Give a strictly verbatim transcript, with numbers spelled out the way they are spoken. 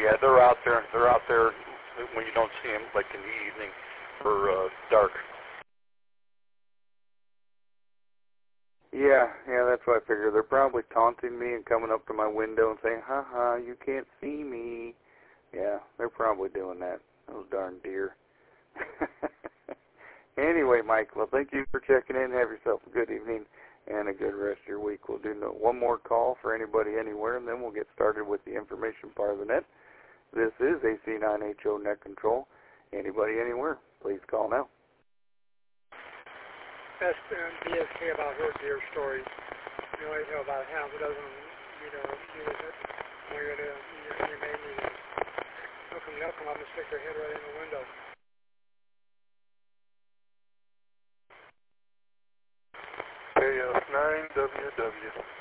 yeah, they're out there. They're out there when you don't see them, like in the evening or uh, dark. Yeah, yeah, that's what I figure. They're probably taunting me and coming up to my window and saying, "Ha ha, you can't see me." Yeah, they're probably doing that. Those darn deer. Anyway, Mike, well, thank you for checking in. Have yourself a good evening and a good rest of your week. We'll do no, one more call for anybody anywhere, and then we'll get started with the information part of the net. This is A C nine H O Net Control. Anybody anywhere, please call now. Ask B S K about her deer story. You know, you know about half a dozen, you know, use it when you're at a, your, your main meeting. They'll come, they'll come up and stick their head right in the window. K S nine W W.